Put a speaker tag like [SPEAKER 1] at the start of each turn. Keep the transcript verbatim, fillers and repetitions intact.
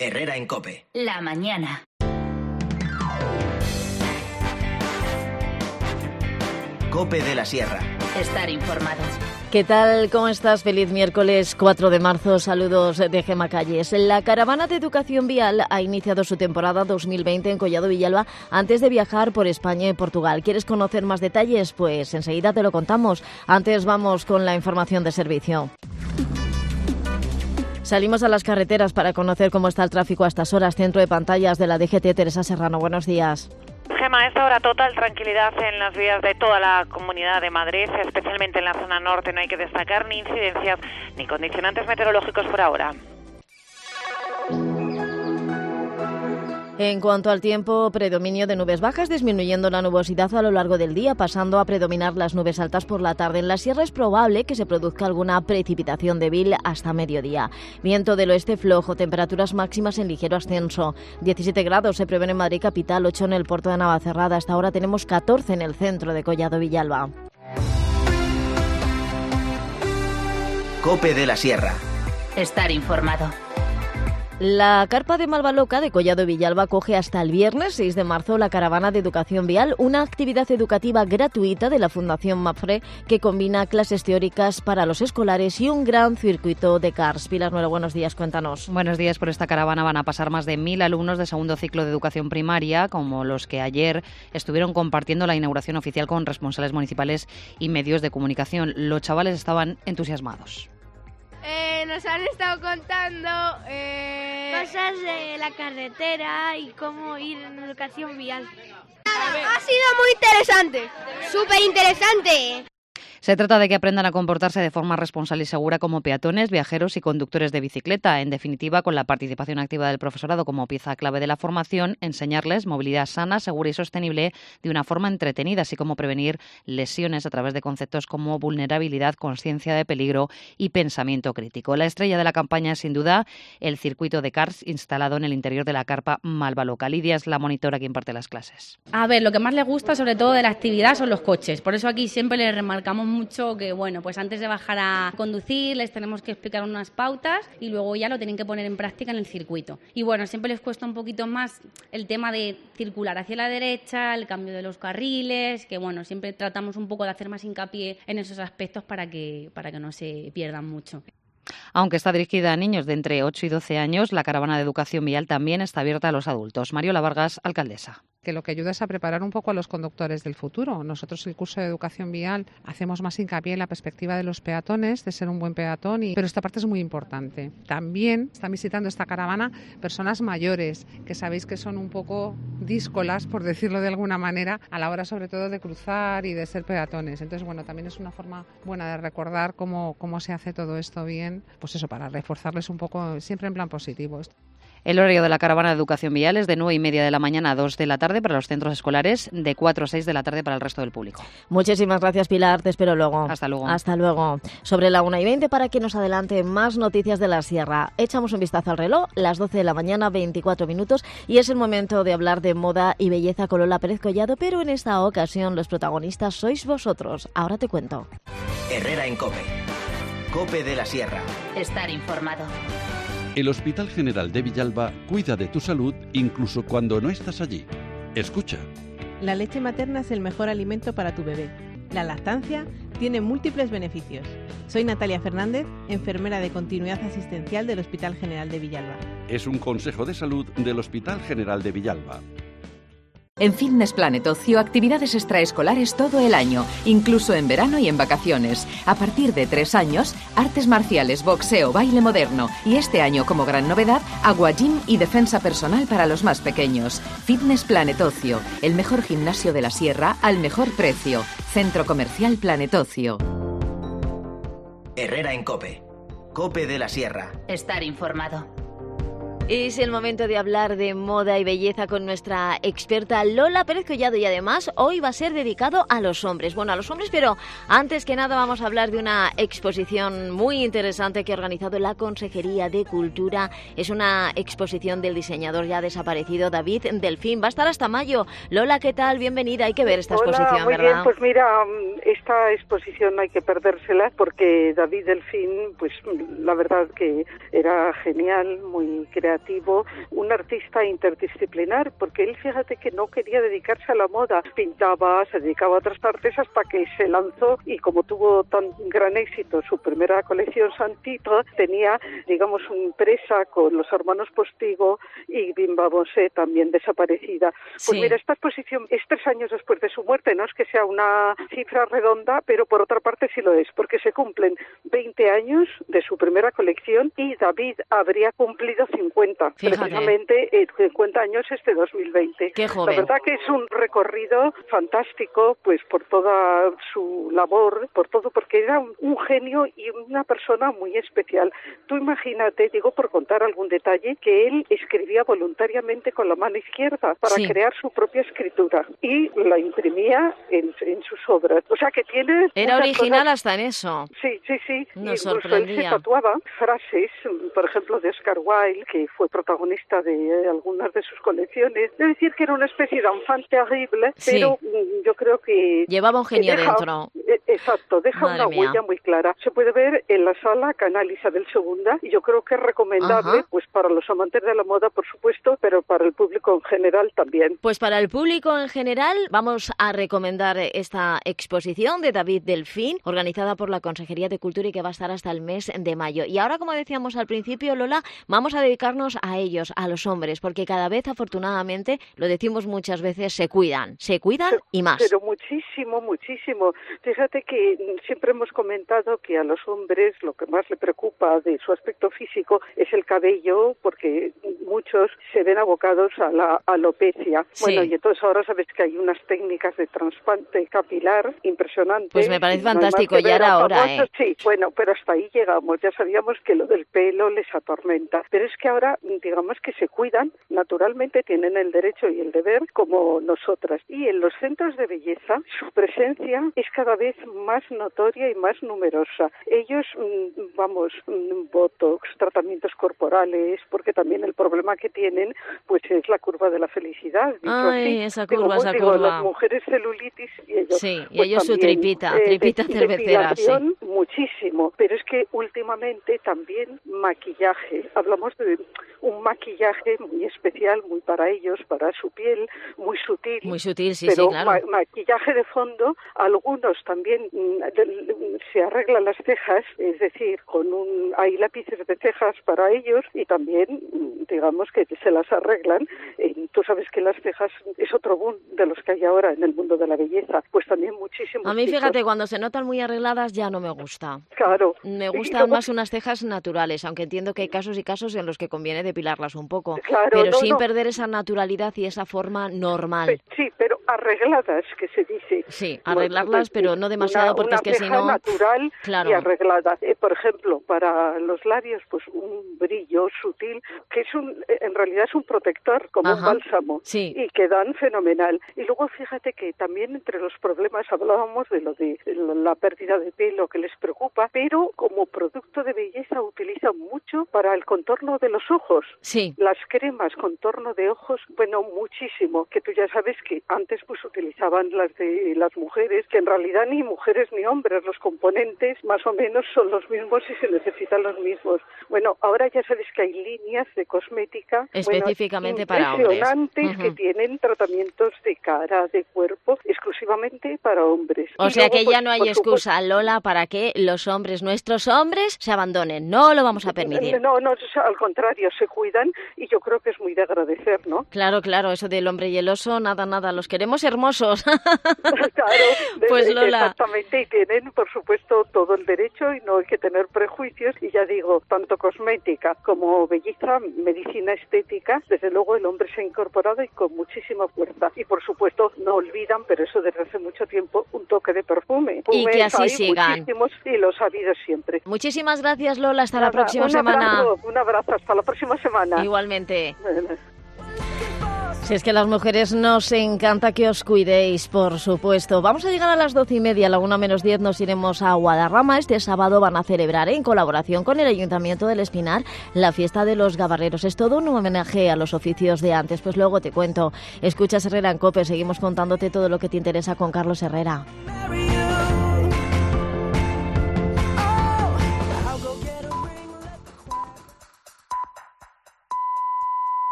[SPEAKER 1] Herrera en COPE.
[SPEAKER 2] La mañana.
[SPEAKER 1] COPE de la Sierra.
[SPEAKER 2] Estar informado.
[SPEAKER 3] ¿Qué tal? ¿Cómo estás? Feliz miércoles cuatro de marzo. Saludos de Gema Calles. La caravana de educación vial ha iniciado su temporada dos mil veinte en Collado Villalba antes de viajar por España y Portugal. ¿Quieres conocer más detalles? Pues enseguida te lo contamos. Antes vamos con la información de servicio. Salimos a las carreteras para conocer cómo está el tráfico a estas horas. Centro de pantallas de la D G T, Teresa Serrano. Buenos días.
[SPEAKER 4] Gema, a esta hora total tranquilidad en las vías de toda la Comunidad de Madrid, especialmente en la zona norte. No hay que destacar ni incidencias ni condicionantes meteorológicos por ahora.
[SPEAKER 3] En cuanto al tiempo, predominio de nubes bajas, disminuyendo la nubosidad a lo largo del día, pasando a predominar las nubes altas por la tarde. En la sierra es probable que se produzca alguna precipitación débil hasta mediodía. Viento del oeste flojo, temperaturas máximas en ligero ascenso. diecisiete grados se prevén en Madrid capital, ocho en el puerto de Navacerrada. Hasta ahora tenemos catorce en el centro de Collado Villalba.
[SPEAKER 1] COPE de la Sierra.
[SPEAKER 2] Estar informado.
[SPEAKER 3] La carpa de Malvaloca de Collado Villalba acoge hasta el viernes seis de marzo la caravana de educación vial, una actividad educativa gratuita de la Fundación MAPFRE que combina clases teóricas para los escolares y un gran circuito de cars. Pilar Nuero, buenos días, cuéntanos.
[SPEAKER 5] Buenos días. Por esta caravana van a pasar más de mil alumnos de segundo ciclo de educación primaria, como los que ayer estuvieron compartiendo la inauguración oficial con responsables municipales y medios de comunicación. Los chavales estaban entusiasmados.
[SPEAKER 6] Eh, nos han estado contando eh...
[SPEAKER 7] cosas de la carretera y cómo ir en educación vial.
[SPEAKER 6] Ha sido muy interesante, súper interesante.
[SPEAKER 5] Se trata de que aprendan a comportarse de forma responsable y segura como peatones, viajeros y conductores de bicicleta. En definitiva, con la participación activa del profesorado como pieza clave de la formación, enseñarles movilidad sana, segura y sostenible de una forma entretenida, así como prevenir lesiones a través de conceptos como vulnerabilidad, conciencia de peligro y pensamiento crítico. La estrella de la campaña es, sin duda, el circuito de cars instalado en el interior de la carpa Malvaloca. Lidia es la monitora que imparte las clases.
[SPEAKER 8] A ver, lo que más les gusta, sobre todo de la actividad, son los coches. Por eso aquí siempre les remarcamos mucho que, bueno, pues antes de bajar a conducir les tenemos que explicar unas pautas y luego ya lo tienen que poner en práctica en el circuito. Y bueno, siempre les cuesta un poquito más el tema de circular hacia la derecha, el cambio de los carriles, que bueno, siempre tratamos un poco de hacer más hincapié en esos aspectos para que, para que no se pierdan mucho.
[SPEAKER 5] Aunque está dirigida a niños de entre ocho y doce años, la caravana de educación vial también está abierta a los adultos. Mariola Vargas, alcaldesa.
[SPEAKER 9] Que lo que ayuda es a preparar un poco a los conductores del futuro. Nosotros, el curso de educación vial, hacemos más hincapié en la perspectiva de los peatones, de ser un buen peatón, y... pero esta parte es muy importante. También están visitando esta caravana personas mayores, que sabéis que son un poco díscolas, por decirlo de alguna manera, a la hora sobre todo de cruzar y de ser peatones. Entonces, bueno, también es una forma buena de recordar cómo, cómo se hace todo esto bien, pues eso, para reforzarles un poco, siempre en plan positivo.
[SPEAKER 5] El horario de la caravana de educación vial es de nueve y media de la mañana a dos de la tarde para los centros escolares, de cuatro a seis de la tarde para el resto del público.
[SPEAKER 3] Muchísimas gracias, Pilar. Te espero luego.
[SPEAKER 5] Hasta luego.
[SPEAKER 3] Hasta luego. Sobre la una y veinte para que nos adelante más noticias de la Sierra. Echamos un vistazo al reloj, las doce de la mañana, veinticuatro minutos, y es el momento de hablar de moda y belleza con Lola Pérez Collado, pero en esta ocasión los protagonistas sois vosotros. Ahora te cuento.
[SPEAKER 1] Herrera en COPE. COPE de la Sierra.
[SPEAKER 2] Estar informado.
[SPEAKER 10] El Hospital General de Villalba cuida de tu salud incluso cuando no estás allí. Escucha.
[SPEAKER 11] La leche materna es el mejor alimento para tu bebé. La lactancia tiene múltiples beneficios. Soy Natalia Fernández, enfermera de continuidad asistencial del Hospital General de Villalba.
[SPEAKER 10] Es un consejo de salud del Hospital General de Villalba.
[SPEAKER 12] En Fitness Planet Ocio, actividades extraescolares todo el año, incluso en verano y en vacaciones. A partir de tres años, artes marciales, boxeo, baile moderno y este año, como gran novedad, agua gym y defensa personal para los más pequeños. Fitness Planet Ocio, el mejor gimnasio de la Sierra al mejor precio. Centro Comercial Planet Ocio.
[SPEAKER 1] Herrera en COPE. COPE de la Sierra.
[SPEAKER 2] Estar informado.
[SPEAKER 3] Es el momento de hablar de moda y belleza con nuestra experta Lola Pérez Collado, y además hoy va a ser dedicado a los hombres. Bueno, a los hombres, pero antes que nada vamos a hablar de una exposición muy interesante que ha organizado la Consejería de Cultura. Es una exposición del diseñador ya desaparecido David Delfín. Va a estar hasta mayo. Lola, ¿qué tal? Bienvenida. Hay que ver esta
[SPEAKER 13] Hola,
[SPEAKER 3] exposición,
[SPEAKER 13] muy
[SPEAKER 3] ¿verdad?
[SPEAKER 13] Bien, pues mira, esta exposición no hay que perdérsela porque David Delfín, pues la verdad que era genial, muy creativo. creativo, un artista interdisciplinar, porque él, fíjate que no quería dedicarse a la moda, pintaba, se dedicaba a otras artes hasta que se lanzó, y como tuvo tan gran éxito su primera colección Saint-Titre, tenía, digamos, una empresa con los hermanos Postigo y Bimba Bosé, también desaparecida. Pues
[SPEAKER 3] Sí.
[SPEAKER 13] mira, esta exposición es tres años después de su muerte, no es que sea una cifra redonda, pero por otra parte sí lo es, porque se cumplen veinte años de su primera colección y David habría cumplido cincuenta,
[SPEAKER 3] Fíjate.
[SPEAKER 13] precisamente eh, cincuenta años este dos mil veinte.
[SPEAKER 3] Qué joven.
[SPEAKER 13] La verdad que es un recorrido fantástico, pues por toda su labor, por todo, porque era un, un genio y una persona muy especial. Tú imagínate, digo por contar algún detalle, que él escribía voluntariamente con la mano izquierda para
[SPEAKER 3] Sí.
[SPEAKER 13] crear su propia escritura y la imprimía en, en sus obras. O sea que tiene...
[SPEAKER 3] Era
[SPEAKER 13] muchas
[SPEAKER 3] original
[SPEAKER 13] cosas-
[SPEAKER 3] hasta en eso.
[SPEAKER 13] Sí, sí, sí.
[SPEAKER 3] Nos
[SPEAKER 13] Incluso él se
[SPEAKER 3] sorprendía.
[SPEAKER 13] tatuaba frases, por ejemplo, de Oscar Wilde, que fue protagonista de eh, algunas de sus colecciones. Es decir, que era una especie de enfant terrible,
[SPEAKER 3] Sí.
[SPEAKER 13] pero mm, yo creo que...
[SPEAKER 3] Llevaba un genio
[SPEAKER 13] que deja-
[SPEAKER 3] dentro.
[SPEAKER 13] eh, Exacto, deja
[SPEAKER 3] Madre
[SPEAKER 13] una
[SPEAKER 3] mía.
[SPEAKER 13] huella muy clara. Se puede ver en la sala Canal Isabel segunda y yo creo que es recomendable,
[SPEAKER 3] Ajá.
[SPEAKER 13] pues para los amantes de la moda, por supuesto, pero para el público en general también.
[SPEAKER 3] Pues para el público en general vamos a recomendar esta exposición de David Delfín, organizada por la Consejería de Cultura y que va a estar hasta el mes de mayo. Y ahora, como decíamos al principio, Lola, vamos a dedicarnos a ellos, a los hombres, porque cada vez, afortunadamente, lo decimos muchas veces, se cuidan, se cuidan y más.
[SPEAKER 13] Pero muchísimo, muchísimo. Fíjate que mm, siempre hemos comentado que a los hombres lo que más le preocupa de su aspecto físico es el cabello, porque muchos se ven abocados a la alopecia.
[SPEAKER 3] Sí.
[SPEAKER 13] Bueno, y entonces ahora sabes que hay unas técnicas de trasplante capilar impresionantes.
[SPEAKER 3] Pues me parece
[SPEAKER 13] No hay más
[SPEAKER 3] fantástico,
[SPEAKER 13] que
[SPEAKER 3] ya
[SPEAKER 13] ver
[SPEAKER 3] era
[SPEAKER 13] a
[SPEAKER 3] hora,
[SPEAKER 13] famosos.
[SPEAKER 3] ¿eh?
[SPEAKER 13] Sí, bueno, pero hasta ahí llegamos. Ya sabíamos que lo del pelo les atormenta. Pero es que ahora, digamos que se cuidan, naturalmente tienen el derecho y el deber como nosotras. Y en los centros de belleza, su presencia es cada vez más notoria y más numerosa. Ellos, mm, vamos, mm, botox, tratamientos corporales, porque también el problema que tienen, pues es la curva de la felicidad. dicho
[SPEAKER 3] Ay,
[SPEAKER 13] así.
[SPEAKER 3] esa
[SPEAKER 13] Digo,
[SPEAKER 3] curva, esa
[SPEAKER 13] digo,
[SPEAKER 3] curva.
[SPEAKER 13] Las mujeres celulitis y ellos.
[SPEAKER 3] Sí, y
[SPEAKER 13] pues
[SPEAKER 3] ellos su
[SPEAKER 13] también,
[SPEAKER 3] tripita,
[SPEAKER 13] eh,
[SPEAKER 3] tripita
[SPEAKER 13] de-
[SPEAKER 3] cervecera, sí.
[SPEAKER 13] depilación, muchísimo, pero es que últimamente también maquillaje. Hablamos de un maquillaje muy especial, muy para ellos, para su piel, muy sutil.
[SPEAKER 3] Muy sutil, sí,
[SPEAKER 13] pero
[SPEAKER 3] sí, claro.
[SPEAKER 13] ma- maquillaje de fondo. Algunos también mm, de- se arreglan las cejas, es decir, con un hay lápices de cejas para ellos y también, mm, digamos que se las arreglan. Eh, tú sabes que las cejas es otro boom de los que hay ahora en el mundo de la belleza. Pues también muchísimos.
[SPEAKER 3] A mí,
[SPEAKER 13] chicos.
[SPEAKER 3] fíjate, cuando se notan muy arregladas ya no me gusta.
[SPEAKER 13] Claro.
[SPEAKER 3] Me
[SPEAKER 13] Y
[SPEAKER 3] gustan
[SPEAKER 13] luego-
[SPEAKER 3] más unas cejas naturales, aunque entiendo que hay casos y casos en los que conviene depilarlas un poco,
[SPEAKER 13] Claro,
[SPEAKER 3] pero
[SPEAKER 13] no,
[SPEAKER 3] sin
[SPEAKER 13] no.
[SPEAKER 3] perder esa naturalidad y esa forma normal.
[SPEAKER 13] Sí, pero arregladas, que se dice.
[SPEAKER 3] Sí, arreglarlas, pero no demasiado,
[SPEAKER 13] Una-
[SPEAKER 3] porque
[SPEAKER 13] una
[SPEAKER 3] es que si
[SPEAKER 13] ceja
[SPEAKER 3] no...
[SPEAKER 13] natural
[SPEAKER 3] Claro.
[SPEAKER 13] y arreglada. Eh, por ejemplo, para los labios, pues un brillo sutil, que es un, eh, en realidad es un protector, como
[SPEAKER 3] Ajá.
[SPEAKER 13] un bálsamo,
[SPEAKER 3] Sí.
[SPEAKER 13] y quedan fenomenal. Y luego fíjate que también entre los problemas hablábamos de lo de la pérdida de pelo que les preocupa, pero como producto de belleza utilizan mucho para el contorno de los ojos.
[SPEAKER 3] Sí.
[SPEAKER 13] Las cremas contorno de ojos, bueno, muchísimo, que tú ya sabes que antes pues utilizaban las de las mujeres, que en realidad ni mujeres ni hombres, los componentes más o menos son los mismos y se necesitan los mismos. Bueno, ahora ya sabes que hay líneas de cosmética
[SPEAKER 3] Específicamente
[SPEAKER 13] bueno,
[SPEAKER 3] para hombres.
[SPEAKER 13] impresionantes que
[SPEAKER 3] Ujú.
[SPEAKER 13] tienen tratamientos de cara, de cuerpo, exclusivamente para hombres.
[SPEAKER 3] O
[SPEAKER 13] Y
[SPEAKER 3] sea
[SPEAKER 13] luego,
[SPEAKER 3] que ya
[SPEAKER 13] pues,
[SPEAKER 3] no hay
[SPEAKER 13] por
[SPEAKER 3] excusa, Lola, para que los hombres, nuestros hombres, se abandonen. No lo vamos a permitir.
[SPEAKER 13] No, no, o sea, al contrario, se cuidan y yo creo que es muy de agradecer, ¿no?
[SPEAKER 3] Claro, claro, eso del hombre y el oso, nada, nada, los queremos hermosos.
[SPEAKER 13] Claro, de-
[SPEAKER 3] Pues,
[SPEAKER 13] de-
[SPEAKER 3] Lola.
[SPEAKER 13] exactamente, y tienen, por supuesto, todo el derecho y no hay que tener prejuicios. Y ya digo, tanto cosmética como belleza, medicina estética, desde luego el hombre se ha incorporado y con muchísima fuerza. Y, por supuesto, no olvidan, pero eso desde hace mucho tiempo, un toque de perfume.
[SPEAKER 3] Y que
[SPEAKER 13] Perfumes
[SPEAKER 3] así
[SPEAKER 13] hay
[SPEAKER 3] sigan.
[SPEAKER 13] muchísimos y los ha habido siempre.
[SPEAKER 3] Muchísimas gracias, Lola, hasta la
[SPEAKER 13] Nada,
[SPEAKER 3] próxima
[SPEAKER 13] un
[SPEAKER 3] semana.
[SPEAKER 13] Abrazo, un abrazo, hasta la próxima semana.
[SPEAKER 3] Igualmente. Si es que a las mujeres nos encanta que os cuidéis, por supuesto. Vamos a llegar a las doce y media, a la una menos diez nos iremos a Guadarrama. Este sábado van a celebrar, en colaboración con el Ayuntamiento del Espinar, la fiesta de los gabarreros. Es todo un homenaje a los oficios de antes. Pues luego te cuento. Escuchas Herrera en COPE, seguimos contándote todo lo que te interesa con Carlos Herrera.